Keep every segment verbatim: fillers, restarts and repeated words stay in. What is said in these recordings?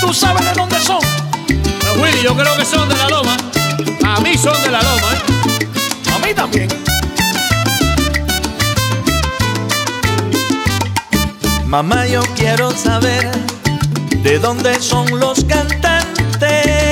tú sabes de dónde son. Pero Willy, yo creo que son de la loma. A mí son de la loma, ¿eh? A mí también. Mamá, yo quiero saber de dónde son los cantantes,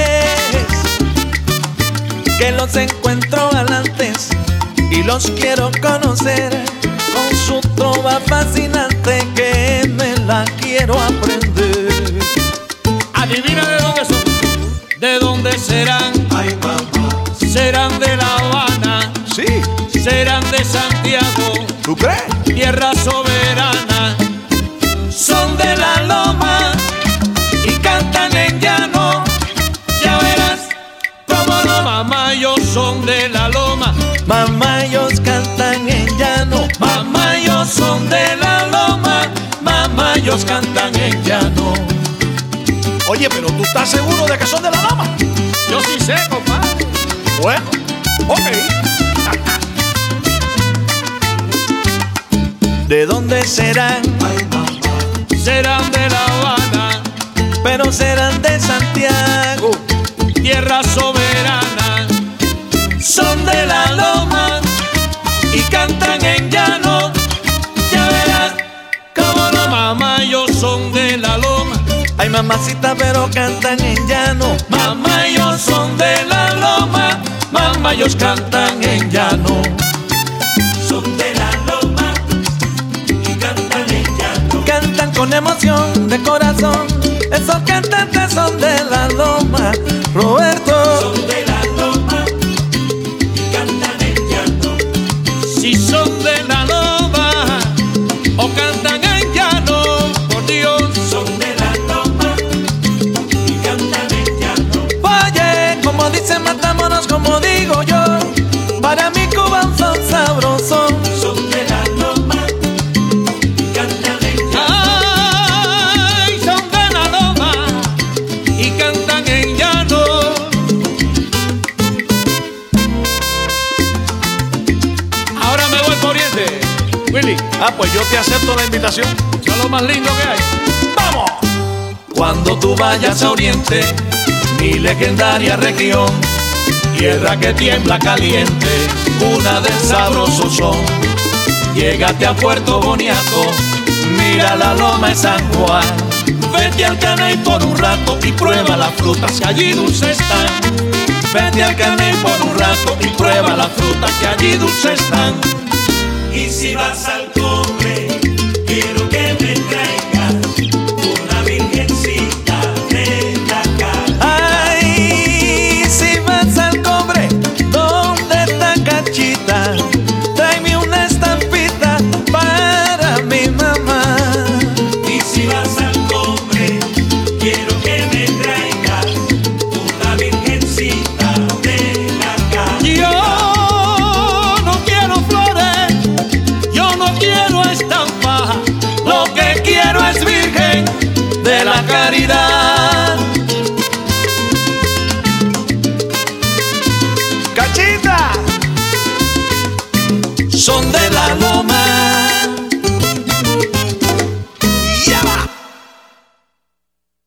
que los encuentro galantes y los quiero conocer, con su trova fascinante que me la quiero aprender. Adivina de dónde son, de dónde serán. Ay, mamá. Serán de La Habana, Sí. serán de Santiago, ¿Tú crees? tierra soberana. Son de la loma y cantan en llano. Ya verás cómo no, mamá, ellos son de la loma. Mamá, ellos cantan en llano. Mamá, ellos son de la loma. Mamá, ellos cantan en llano. Oye, pero ¿tú estás seguro de que son de la loma? Yo sí sé, compadre. Bueno, ok. ¿De dónde serán? Ay, mamá. Serán de La Habana, Pero serán de Santiago, tierra soberana. Son de la loma y cantan en llano. Ya verás cómo no, mamá, ellos son de la loma. ay mamacita, pero cantan en llano. Mamá, ellos son de la loma. Mamá, ellos cantan en llano. Son de la loma y cantan en llano. Cantan con emoción de corazón. Esos cantantes son de la loma, Roberto. Son de la loma y cantan en llanto. Si son de la loma o cantan en llano, por Dios. Son de la loma y cantan en llano. Oye, como dice, matámonos, como digo yo. Para mí Cuba un son sabroso. Son de la loma y cantan en llano. Ay, son de la loma y cantan en llano. Ahora me voy por Oriente, Willy. Ah, pues yo te acepto la invitación. Eso es lo más lindo que hay. ¡Vamos! Cuando tú vayas a Oriente, mi legendaria región, tierra que tiembla caliente, cuna del sabroso son. Llégate a Puerto Boniato, mira la loma de San Juan. Vete al Caney por un rato y prueba las frutas que allí dulces están. Vete al Caney por un rato y prueba las frutas que allí dulces están. Y si vas al Congo